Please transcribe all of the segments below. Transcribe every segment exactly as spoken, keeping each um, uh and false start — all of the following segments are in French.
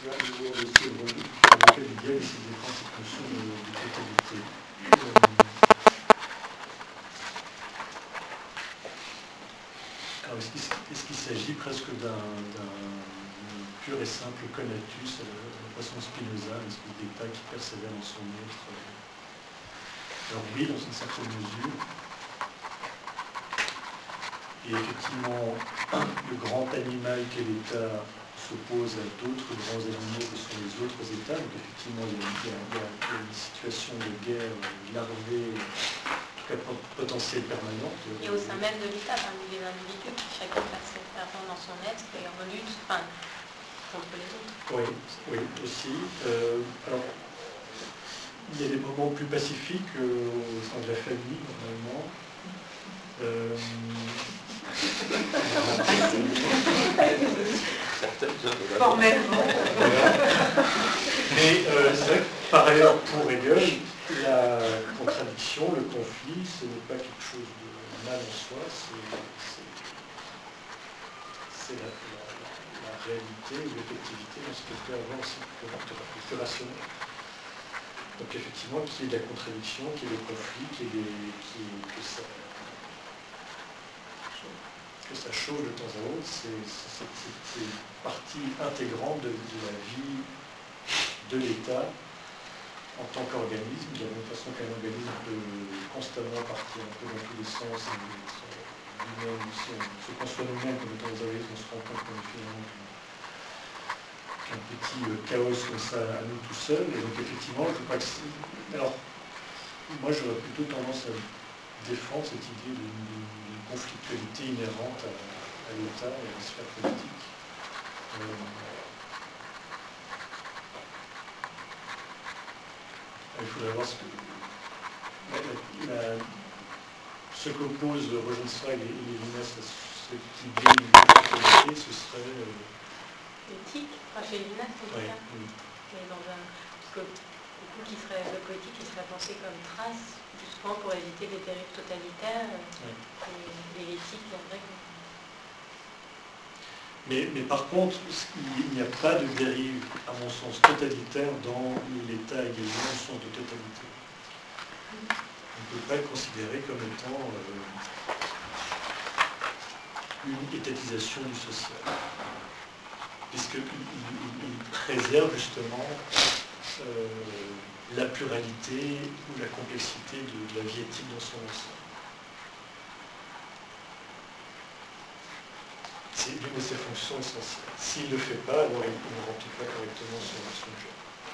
tu vois, le dossier dans lequel il y a essayer de défendre cette notion de, de totalité. Alors, est-ce qu'il, est-ce qu'il s'agit presque d'un, d'un pur et simple conatus, à la façon Spinoza, une espèce d'état qui persévère dans son être? Alors oui, dans une certaine mesure. Et effectivement, le grand animal qu'est l'État s'oppose à d'autres grands animaux que sont les autres États. Donc effectivement, il y a, il y a, il y a une situation de guerre larvée, en tout cas potentielle permanente. Et au sein même de l'État, parmi les individus, chacun persévère dans son être et en lutte enfin, contre les autres. Oui, oui, aussi. Euh, alors, il y a des moments plus pacifiques euh, au sein de la famille, normalement. Euh, Formellement. Mais euh, c'est vrai que par ailleurs, pour Hegel, la contradiction, le conflit, ce n'est pas quelque chose de mal en soi, c'est, c'est, c'est la, la, la réalité ou l'effectivité dans ce que peut avoir aussi le plus rationnel. Donc effectivement, qu'il y ait de la contradiction, qu'il y ait des conflits, qu'il y ait des, qu'il y ait, que ça... que ça chauffe de temps à autre, c'est, c'est, c'est, c'est une partie intégrante de, de la vie de l'État en tant qu'organisme, de la même façon qu'un organisme peut constamment partir un peu dans tous les sens, et lui-même, si on se conçoit nous-mêmes comme étant des organismes, on se rend compte qu'on est finalement qu'un petit chaos comme ça à nous tout seuls, et donc effectivement, je crois que c'est... Alors, moi j'aurais plutôt tendance à défendre cette idée d'une conflictualité inhérente à, à l'État et à la sphère politique. Euh, il faudrait voir ce que la, la, ce qu'opposent Rosenzweig et Lévinas à ce qui dit une conflictualité, ce serait euh... l'éthique, enfin chez Lévinas en tout ouais, cas. Oui. Mais dans un, parce que beaucoup qui serait, le politique qui serait pensé comme trace, justement pour éviter les dérives totalitaires, ouais. et, et l'éthique viendrait comme... Mais, mais par contre, il n'y a pas de dérive, à mon sens, totalitaire dans l'État également au sens de totalité. On ne peut pas le considérer comme étant euh, une étatisation du social, puisqu'il il, il préserve justement euh, la pluralité ou la complexité de, de la vie éthique dans son ensemble. C'est l'une de ses fonctions essentielles. S'il ne le fait pas, alors il ne remplit pas correctement son, son job.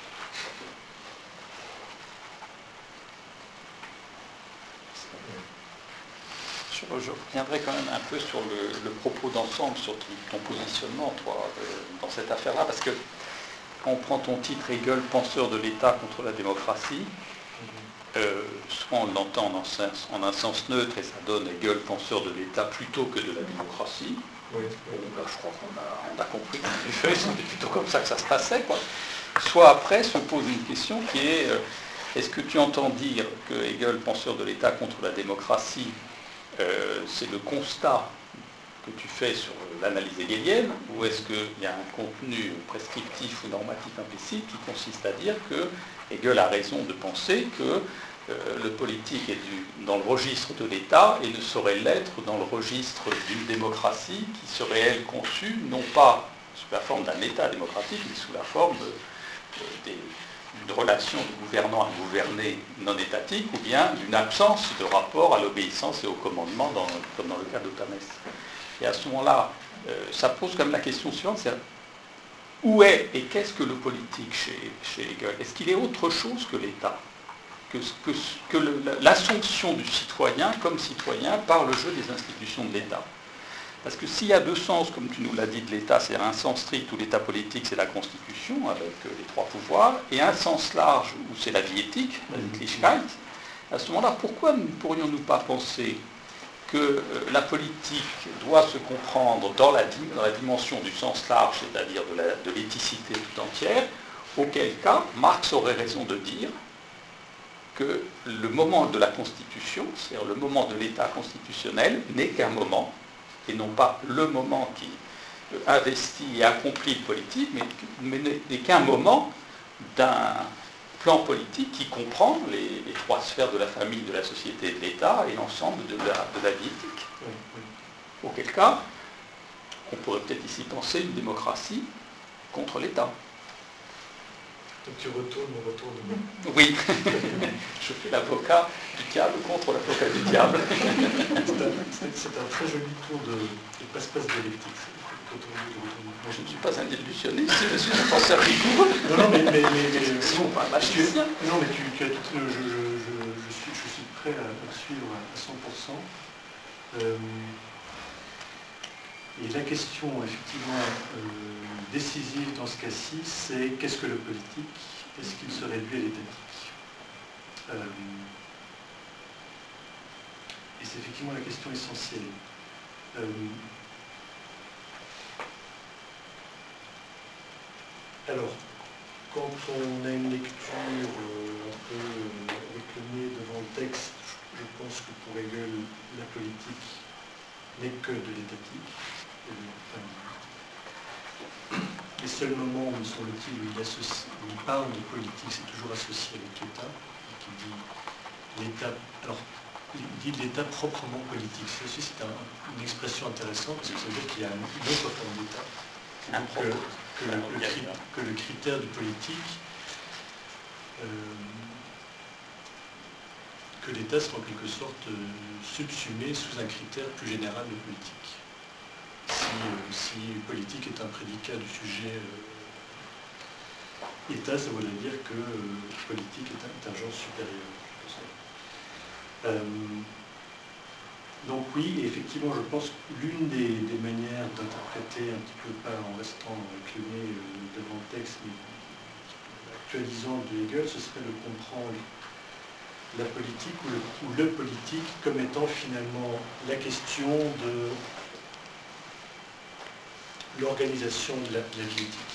Je, je reviendrai quand même un peu sur le, le propos d'ensemble, sur ton, ton positionnement, toi, euh, dans cette affaire-là, parce que quand on prend ton titre Hegel, penseur de l'État contre la démocratie, euh, soit on l'entend en un, sens, en un sens neutre et ça donne Hegel, penseur de l'État plutôt que de la démocratie. Oui, bon, ben, je crois qu'on a, on a compris que c'était plutôt comme ça que ça se passait, quoi. Soit après se pose une question qui est euh, est-ce que tu entends dire que Hegel, penseur de l'État contre la démocratie, euh, c'est le constat que tu fais sur l'analyse hegelienne, ou est-ce qu'il y a un contenu prescriptif ou normatif implicite qui consiste à dire que Hegel a raison de penser que euh, le politique est du, dans le registre de l'État et ne saurait l'être dans le registre d'une démocratie qui serait, elle, conçue, non pas sous la forme d'un État démocratique, mais sous la forme de, de, des, d'une relation de gouvernant à gouverné non étatique, ou bien d'une absence de rapport à l'obéissance et au commandement, dans, comme dans le cas d'Otamès. Et à ce moment-là, euh, ça pose comme la question suivante, c'est où est et qu'est-ce que le politique chez, chez Hegel? Est-ce qu'il est autre chose que l'État? Que, que, que le, l'assomption du citoyen comme citoyen par le jeu des institutions de l'État? Parce que s'il y a deux sens, comme tu nous l'as dit, de l'État, c'est un sens strict où l'État politique, c'est la Constitution, avec les trois pouvoirs, et un sens large où c'est la vie éthique, la Sittlichkeit, à ce moment-là, pourquoi ne pourrions-nous pas penser que la politique doit se comprendre dans la, dans la dimension du sens large, c'est-à-dire de, la, de l'éthicité tout entière, auquel cas Marx aurait raison de dire que le moment de la Constitution, c'est-à-dire le moment de l'État constitutionnel, n'est qu'un moment, et non pas le moment qui, investi et accompli le politique, mais, mais n'est qu'un moment d'un plan politique qui comprend les, les trois sphères de la famille, de la société et de l'État et l'ensemble de la, de la vie éthique. Oui, oui. Auquel cas, on pourrait peut-être ici penser une démocratie contre l'État. Donc tu retournes au retournement. Oui, je fais l'avocat du diable contre l'avocat du diable. C'est un, un très joli tour de, de passe-passe dialectique. Moi, je ne suis pas un illusionniste, je suis un penseur rigoureux. Non, non, mais, mais, mais, mais bon, pas un tu, non, mais tu, tu as tout, je, je, je, je, suis, je suis prêt à, à suivre à cent pour cent. Euh, et la question, effectivement, euh, décisive dans ce cas-ci, c'est qu'est-ce que le politique? Est-ce qu'il se réduit à l'étatique? euh, Et c'est effectivement la question essentielle. Euh, alors, quand on a une lecture euh, un peu euh, avec le nez devant le texte, je pense que pour Hegel, la politique n'est que de l'étatique. Enfin, les seuls moments, me semble-t-il, où il, associe, où il parle de politique, c'est toujours associé avec l'État, qui dit l'État. Alors, il dit de l'État proprement politique. Ça aussi, c'est un, une expression intéressante, parce que ça veut dire qu'il y a une autre forme d'État. Donc, euh, que, le, le, que le critère du politique, euh, que l'État soit en quelque sorte euh, subsumé sous un critère plus général de politique. Si, euh, si politique est un prédicat du sujet euh, État, ça voudrait dire que euh, politique est un, est un genre supérieur. Euh, donc oui, effectivement, je pense que l'une des, des manières d'interpréter, un petit peu pas en restant avec le nez euh, devant le texte, mais actualisant de Hegel, ce serait de comprendre la politique ou le, ou le politique comme étant finalement la question de l'organisation de la, de la vie éthique.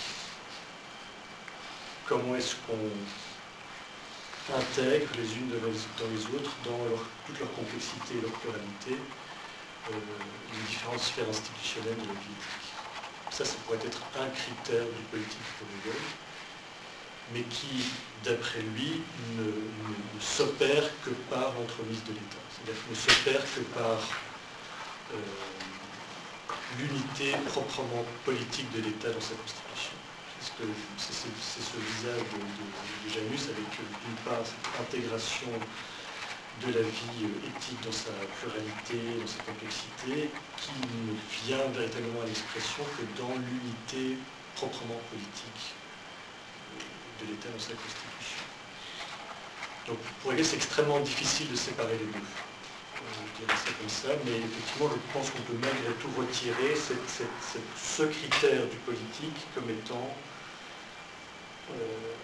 Comment est-ce qu'on intègre les unes dans les, dans les autres, dans leur, toute leur complexité et leur pluralité, euh, les différentes sphères institutionnelles de la vie éthique. Ça, ça pourrait être un critère du politique pour Hegel, mais qui, d'après lui, ne, ne, ne s'opère que par l'entremise de l'État. C'est-à-dire qu'il ne s'opère que par euh, l'unité proprement politique de l'État dans sa constitution. C'est ce, ce visage de, de, de Janus avec, d'une part, cette intégration de la vie éthique dans sa pluralité, dans sa complexité, qui ne vient véritablement à l'expression que dans l'unité proprement politique de l'État dans sa constitution. Donc pour Hegel, c'est extrêmement difficile de séparer les deux. Je dirais ça comme ça, mais effectivement, je pense qu'on peut malgré tout retirer cette, cette, cette, ce critère du politique comme étant euh,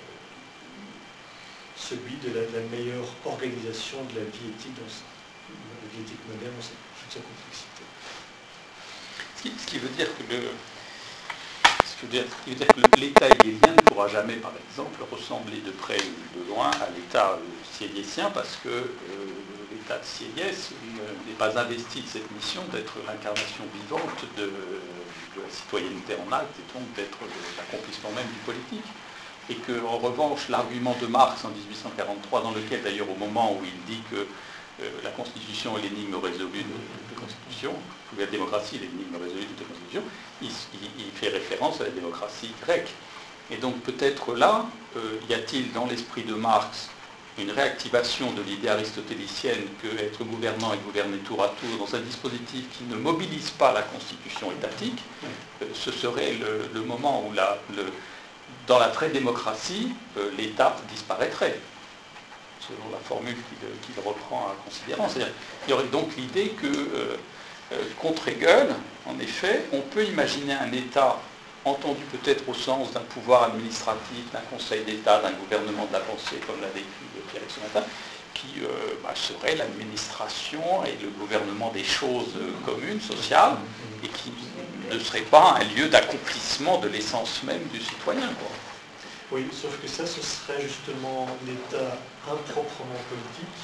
celui de la, de la meilleure organisation de la vie éthique, dans sa, la vie éthique moderne dans sa, toute sa complexité. Ce qui, ce qui veut dire que le ce qui veut dire, ce qui veut dire que l'État hegelien ne pourra jamais, par exemple, ressembler de près ou de loin à l'État sieyésien, parce que euh, l'État de Sieyès n'est pas investi de cette mission d'être l'incarnation vivante de, de la citoyenneté en acte et donc d'être l'accomplissement même du politique. Et que, en revanche, l'argument de Marx en dix-huit cent quarante-trois, dans lequel d'ailleurs au moment où il dit que euh, la Constitution est l'énigme résolue de la Constitution, la démocratie est l'énigme résolue de la Constitution, il, il, il fait référence à la démocratie grecque. Et donc peut-être là, euh, y a-t-il dans l'esprit de Marx une réactivation de l'idée aristotélicienne que être gouvernant et gouverner tour à tour dans un dispositif qui ne mobilise pas la Constitution étatique, euh, ce serait le, le moment où la, le, dans la vraie démocratie, euh, l'État disparaîtrait, selon la formule qu'il qu'il reprend à considérant. C'est-à-dire, il y aurait donc l'idée que, euh, euh, contre Hegel, en effet, on peut imaginer un État entendu peut-être au sens d'un pouvoir administratif, d'un conseil d'État, d'un gouvernement de la pensée, comme l'a décrit Pierre ce matin, qui euh, bah, serait l'administration et le gouvernement des choses communes, sociales, et qui ne serait pas un lieu d'accomplissement de l'essence même du citoyen, quoi. Oui, sauf que ça, ce serait justement l'État improprement politique.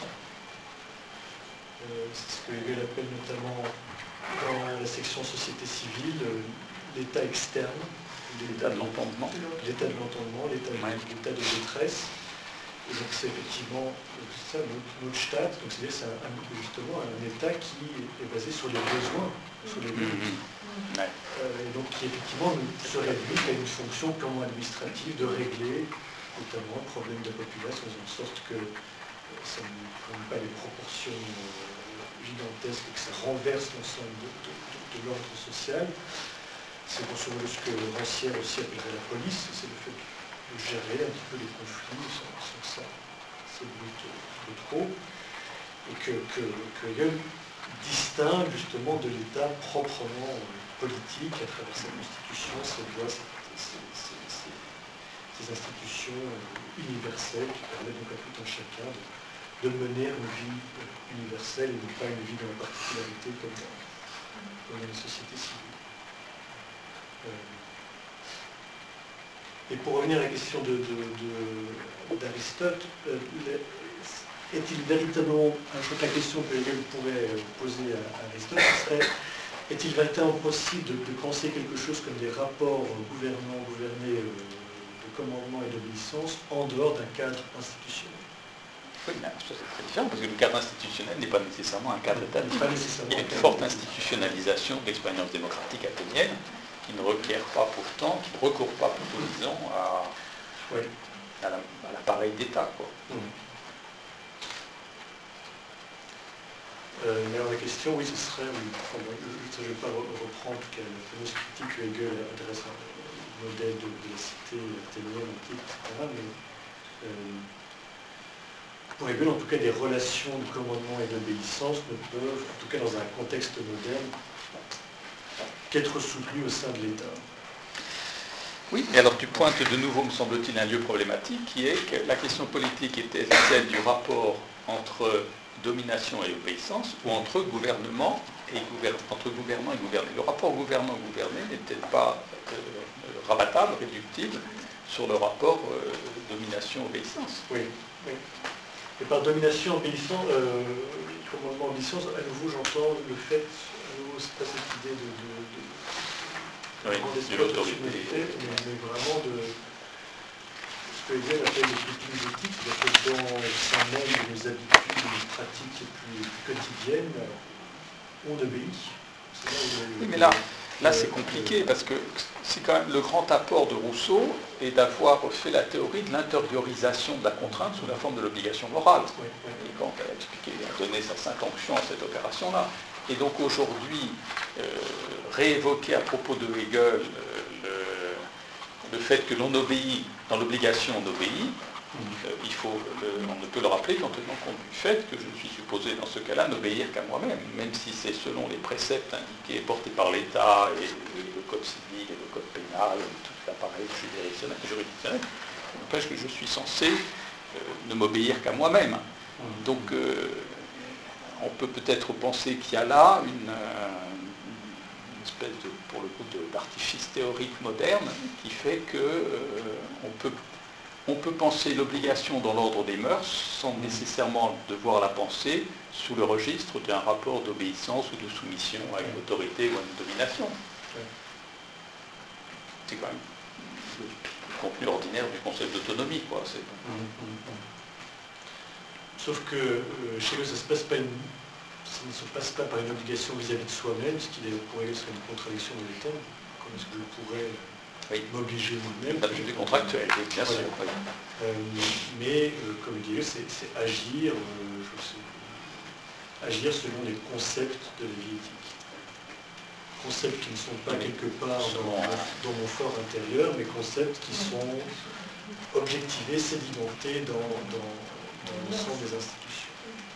Euh, c'est ce que Hegel appelle notamment dans la section société civile, l'état externe, l'état de l'entendement, l'état de l'entendement, l'état ouais. de, de détresse. Et donc c'est effectivement ça, notre Staat, donc c'est-à-dire c'est un, justement un État qui est basé sur les besoins, sur les besoins. Mmh. Ouais. Euh, et donc qui effectivement se réduit à une fonction purement administrative de régler notamment le problème de la population, en sorte que ça ne prenne pas les proportions gigantesques et que ça renverse l'ensemble de, de, de, de l'ordre social. C'est pour ce que Rancière aussi appellerait la police, c'est le fait de gérer un petit peu les conflits sans, sans ça, c'est but de trop, et que, que, que Hegel distingue justement de l'État proprement politique à travers sa constitution, ses lois, ses, ses, ses, ses institutions universelles qui permettent donc à tout un chacun de, de mener une vie universelle et non pas une vie dans la particularité comme dans, comme dans les sociétés civiles. Et pour revenir à la question de, de, de, d'Aristote, euh, est-il véritablement, je crois que la question que Hegel pourrait poser à, à Aristote serait, est-il véritablement possible de, de penser quelque chose comme des rapports gouvernants-gouvernés euh, de commandement et d'obéissance en dehors d'un cadre institutionnel? Oui, mais ça c'est très différent, parce que le cadre institutionnel n'est pas nécessairement un cadre établi. Il y a une forte institutionnalisation de l'expérience démocratique athénienne, qui ne requiert pas pourtant, qui ne recourt pas plutôt, disons, à, oui. à, la, à l'appareil d'État, quoi. Mmh. Euh, mais alors la question, oui, ce serait, oui, enfin, bon, je ne vais pas reprendre en tout cas la fameuse critique que Hegel adresse au modèle de, de la cité athénienne, antique, et cetera. Mais euh, pour Hegel, en tout cas, des relations de commandement et d'obéissance ne peuvent, en tout cas dans un contexte moderne, qu'être soutenues au sein de l'État. Oui, et alors tu pointes de nouveau, me semble-t-il, un lieu problématique qui est que la question politique était celle du rapport entre domination et obéissance, ou entre gouvernement et gouvernement, entre gouvernement et gouverné. Le rapport gouvernement-gouverné n'était pas euh, rabattable, réductible, sur le rapport euh, domination-obéissance. Oui, oui. Et par domination-obéissance, euh, commandement-obéissance, à nouveau j'entends le fait, à nouveau c'est pas cette idée de, de, de, oui, de l'autorité, mais, mais vraiment de ce que Hegel appelle les cultures éthiques, c'est-à-dire que dans le sein même de nos habitudes, de nos pratiques les plus, les plus quotidiennes, on obéit. Là où, oui, mais là, là c'est compliqué parce que c'est quand même le grand apport de Rousseau est d'avoir fait la théorie de l'intériorisation de la contrainte sous la forme de l'obligation morale. Oui, oui. Et quand elle a expliqué, elle a donné sa sainte onction à cette opération-là. Et donc aujourd'hui, euh, réévoquer à propos de Hegel euh, le, le fait que l'on obéit, dans l'obligation on obéit, euh, il faut le, on ne peut le rappeler qu'en tenant compte du fait que je suis supposé dans ce cas-là n'obéir qu'à moi-même, même si c'est selon les préceptes indiqués, portés par l'État et, et le code civil et le code pénal, tout l'appareil juridictionnel, juridictionnel, ça n'empêche que je suis censé euh, ne m'obéir qu'à moi-même. Donc euh, on peut peut-être penser qu'il y a là une, une espèce de, pour le coup, d'artifice théorique moderne qui fait que euh, on peut On peut penser l'obligation dans l'ordre des mœurs sans nécessairement devoir la penser sous le registre d'un rapport d'obéissance ou de soumission à une autorité ou à une domination. C'est quand même le contenu ordinaire du concept d'autonomie, quoi. C'est... Sauf que euh, chez eux, ça, se passe pas une... ça ne se passe pas par une obligation vis-à-vis de soi-même, ce qui pourrait être une contradiction de l'État. Comment est-ce que je pourrais... Oui. m'obliger moi-même. L'objet contractuel, bien voilà. sûr. Oui. Euh, mais, euh, comme je disais, c'est, c'est agir, euh, je sais, agir selon les concepts de la vie éthique. Concepts qui ne sont pas oui. quelque part dans, dans mon fort intérieur, mais concepts qui sont objectivés, sédimentés dans, dans, dans l'ensemble des institutions.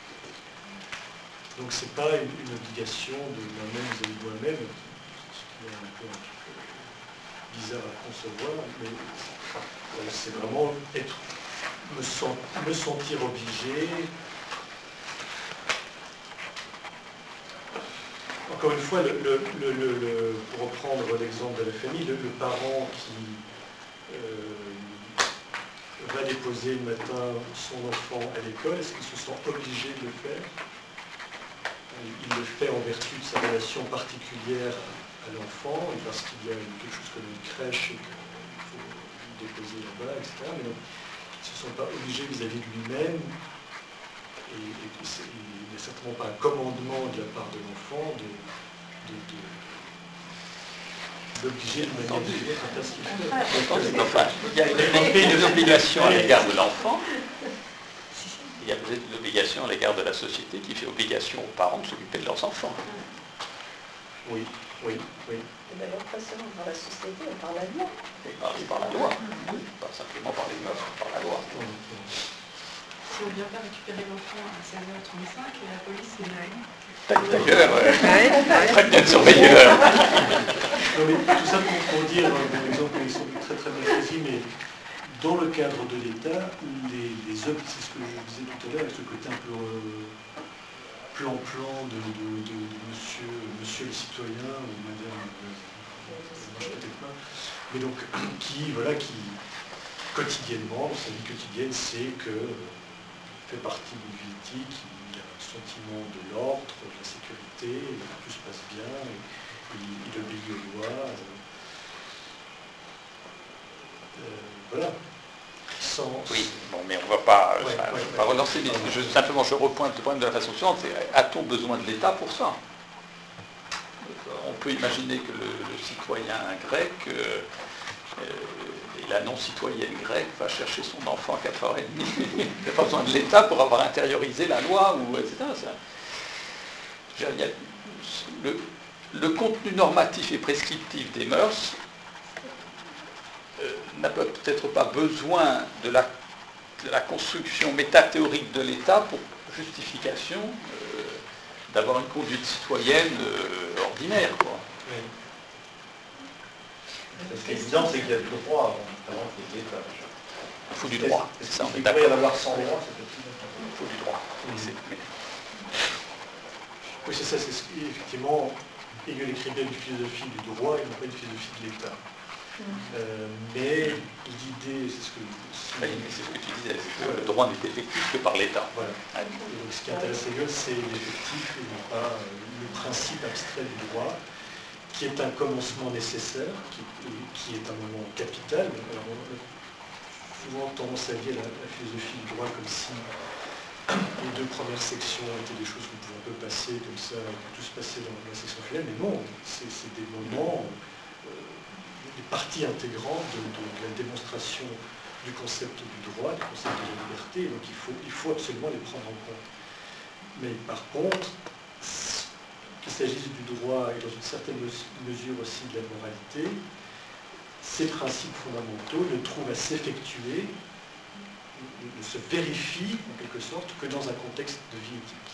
Donc c'est pas une, une obligation de moi-même vis-à-vis de moi-même, ce qui est un peu bizarre à concevoir, mais euh, c'est vraiment être, me, sent, me sentir obligé. Encore une fois, le, le, le, le, pour reprendre l'exemple de la famille, le, le parent qui euh, va déposer le matin son enfant à l'école, est-ce qu'il se sent obligé de le faire? Il le fait en vertu de sa relation particulière à l'enfant, et parce qu'il y a quelque chose comme une crèche et qu'il faut le déposer là-bas, et cetera. Mais donc, ils ne se sont pas obligés vis-à-vis de lui-même, et, et, et il n'y a certainement pas un commandement de la part de l'enfant de, de, de d'obliger de manière directe à faire ce qu'il fait. Enfin, il y a une, une obligation à l'égard de l'enfant, il y a peut-être une obligation à l'égard de la société qui fait obligation aux parents de s'occuper de leurs enfants. Oui, oui, oui. Et d'ailleurs, pas seulement par la société, mais par la loi. Et par, par la loi, pas simplement par les mœurs, par la loi. Si on vient pas récupérer l'enfant à seize heures trente-cinq, et la police est là. D'ailleurs, euh, très bien surveilleur. Non, mais tout ça pour, pour dire, par exemple, ils sont très très bien précis, mais dans le cadre de l'État, les, les œuvres, c'est ce que je disais tout à l'heure, avec ce côté un peu euh, plan-plan de, de, de, de monsieur, monsieur le citoyen, ou madame, euh, peut-être pas, mais donc qui, voilà, qui quotidiennement, dans sa vie quotidienne, sait que euh, fait partie d'une vie éthique, il a un sentiment de l'ordre, de la sécurité, et tout se passe bien, et, il, il obéit aux lois. Euh, euh, voilà. Sans... Oui, bon, mais on ne va pas, ouais, enfin, ouais, pas ouais. relancer, mais je, simplement je repointe le problème de la façon suivante, c'est a-t-on besoin de l'État pour ça? On peut imaginer que le, le citoyen grec euh, euh, et la non-citoyenne grecque va chercher son enfant à quatre heures trente. Il n'a pas besoin de l'État pour avoir intériorisé la loi, ou, et cetera. Ça, je veux dire, le, le contenu normatif et prescriptif des mœurs euh, n'a peut-être pas besoin de la, de la construction métathéorique de l'État pour justification euh, d'avoir une conduite citoyenne euh, ordinaire, quoi. Oui. Ce qui est évident, c'est qu'il y a du droit avant qu'il y ait l'État. Il faut du droit, c'est ça, on est Il pourrait y en d'accord. avoir sans droit, c'est possible. Il faut du droit. Mhm. C'est- mais- Oui, c'est ça, c'est ce qui, effectivement, Hegel écrivait une philosophie du droit et non pas une philosophie de l'État. Euh, mais l'idée, c'est ce que... Oui, mais c'est ce que tu disais, c'est que le droit n'est effectif que par l'État. Voilà. Ouais. Et donc, ce qui intéresse Hegel, c'est l'effectif et non pas euh, le principe abstrait du droit, qui est un commencement nécessaire, qui, qui est un moment capital. Alors, on a souvent tendance à lier la, la philosophie du droit comme si les deux premières sections étaient des choses qu'on pouvait un peu passer comme ça, que tout se passait dans la section finale, mais non, c'est c'est des moments, euh, des parties intégrantes de, de, de la démonstration du concept du droit, du concept de la liberté, donc il faut, il faut absolument les prendre en compte. Mais par contre, qu'il s'agisse du droit et dans une certaine mesure aussi de la moralité, ces principes fondamentaux ne trouvent à s'effectuer, ne se vérifient en quelque sorte que dans un contexte de vie éthique.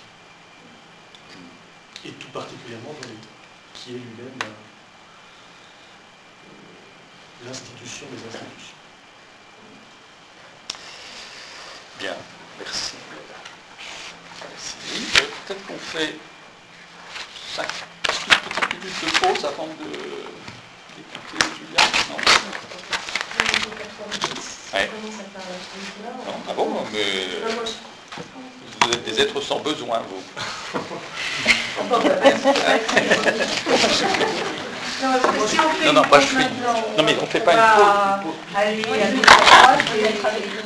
Et tout particulièrement dans l'État, qui est lui-même la- l'institution des institutions. Bien, merci. Merci. Euh, Peut-être qu'on fait cinq petites minutes de pause avant de d'écouter Julia. Non. Ouais. Non, ah bon, mais vous êtes des êtres sans besoin, vous. Non, non, moi je suis. Non, mais on ne fait pas une pause. Allez, à